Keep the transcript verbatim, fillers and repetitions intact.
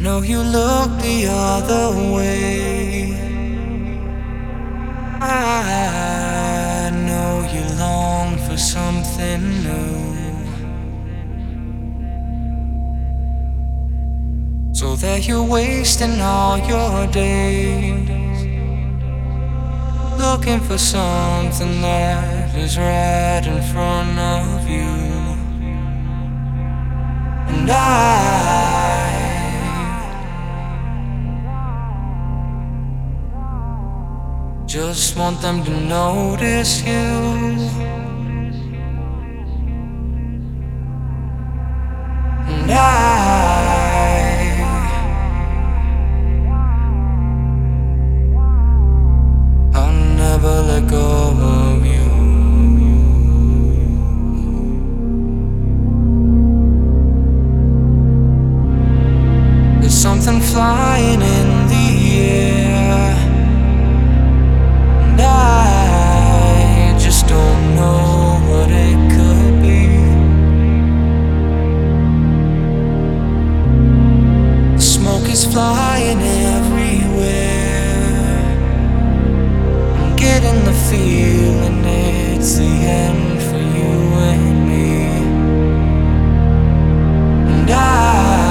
know you look the other way. I know you long for something new, so that you're wasting all your days looking for something that is right in front of you. And I just want them to notice you. And I I'll never let go of you. There's something flying in the air, and I just don't know what it could be. The smoke is flying everywhere. I'm getting the feeling it's the end for you and me. And I